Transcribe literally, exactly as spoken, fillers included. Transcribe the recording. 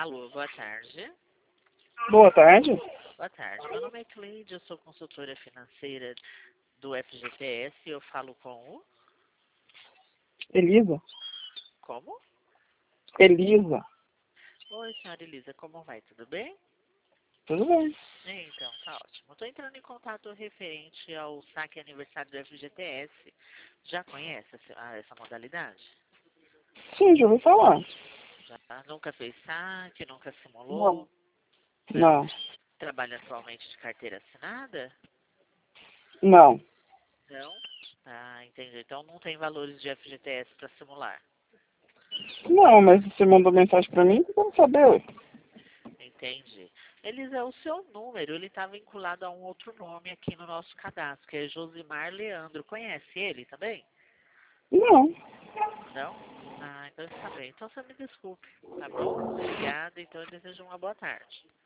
Alô, boa tarde. Boa tarde. Boa tarde. Meu nome é Cleide, eu sou consultora financeira do F G T S e eu falo com o... Elisa? Como? Elisa. Oi, senhora Elisa, como vai? Tudo bem? Tudo bem. Então, tá ótimo. Estou entrando em contato referente ao saque aniversário do F G T S. Já conhece essa, ah, essa modalidade? Sim, já ouvi falar. Já nunca fez saque, nunca Não. simulou? Não. Trabalha atualmente de carteira assinada? Não. Não? Ah, entendi. Então não tem valores de F G T S para simular. Não, mas você mandou mensagem pra mim, vamos saber. Ué. Entendi. Eles é o seu número, ele está vinculado a um outro nome aqui no nosso cadastro, que é Josimar Leandro. Conhece ele também? Não. Não? Ah, então está bem. Então você me desculpe, tá bom? Obrigada, então eu desejo uma boa tarde.